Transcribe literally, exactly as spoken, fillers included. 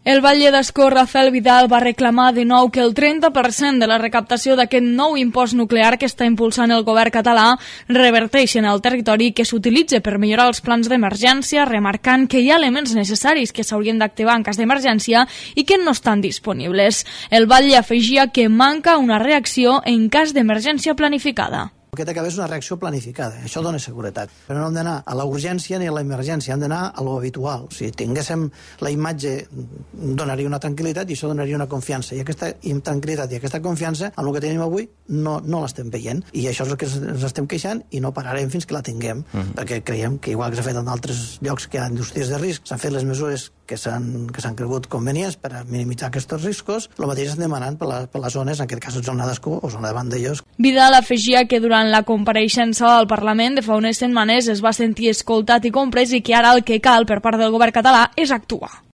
El batlle d'Ascó, Rafael Vidal, va reclamar de nou que el trenta per cent de la recaptació d'aquest nou impost nuclear que està impulsant el govern català reverteixi en el territori i que s'utilitzi per millorar els plans d'emergència, remarcant que hi ha elements necessaris que s'haurien d'activar en cas d'emergència i que no estan disponibles. El batlle afegia que manca una reacció en cas d'emergència planificada. El que té que haver és una reacció planificada, això dona seguretat. Però no hem d'anar a la urgència ni a la emergència, hem d'anar a lo habitual. Si tinguéssim la imatge, donaria una tranquil·litat i això donaria una confiança. I aquesta tranquil·litat i aquesta confiança, en el que tenim avui, no, no l'estem veient. I això és el que ens estem queixant i no pararem fins que la tinguem, uh-huh. perquè creiem que igual que s'ha fet en altres llocs que hi ha indústries de risc, s'han fet les mesures que s'han que s'han cregut convenients per a minimitzar aquests riscos, el mateix estem demanant per, la, per les zones, en aquest cas zona d'Ascó o zona de Vandellòs. Vidal afegia que durant la compareixença al Parlament de fa unes setmanes es va sentir escoltat i comprès i que ara el que cal per part del govern català és actuar.